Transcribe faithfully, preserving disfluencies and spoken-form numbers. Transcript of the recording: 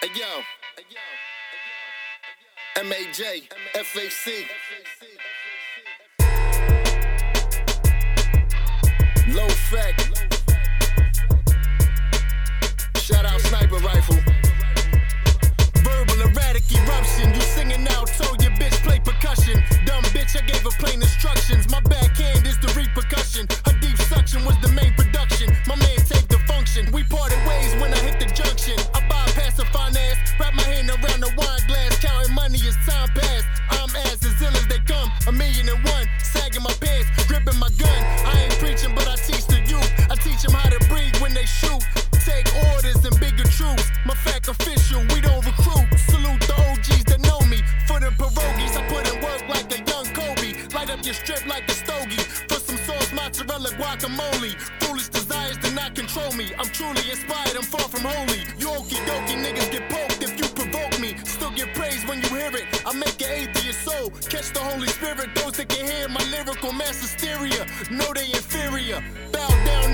Hey yo, M A J, F A C, low fact, shout out sniper rifle, verbal erratic eruption, you singing out, told your bitch play percussion, dumb bitch I gave her plain instructions, my backhand is the repercussion, her deep suction was the main production, my man take the function, we parted ways when I hit the junction, I bypass a fine ass, wrap my hand around the wine glass, counting money as time passed, I'm as as ill as they come, a million and one, sagging my pants, gripping my gun, I ain't preaching but I teach the youth, I teach them how to breathe when they shoot, take orders and bigger troops, my fact official, we don't recruit, salute the O Gs that know me, for the pierogies, I put in work like a young Kobe, light up your strip like a stogie, for some sauce, mozzarella, guacamole, foolish desires do not control me, I'm truly inspired, I'm far from holy, you okie dokie niggas get poked if you provoke me, still get praised when you hear it, I make an atheist soul, catch the Holy Spirit, those that can hear my lyrical mass hysteria, know they inferior, bow down